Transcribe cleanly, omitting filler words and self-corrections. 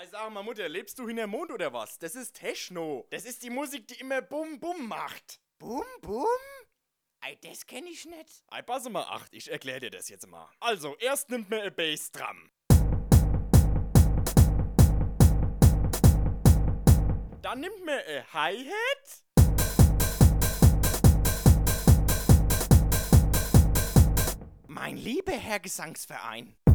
Ei, sag mal, Mutter, lebst du hinterm Mond oder was? Das ist Techno. Das ist die Musik, die immer Bum Bum macht. Bum, bum? Ei, das kenn ich nicht. Ei, pass mal acht, ich erklär dir das jetzt mal. Also, erst nimmt man ein Bassdrum. Dann nimmt man ein Hi-Hat. Mein lieber Herr Gesangsverein,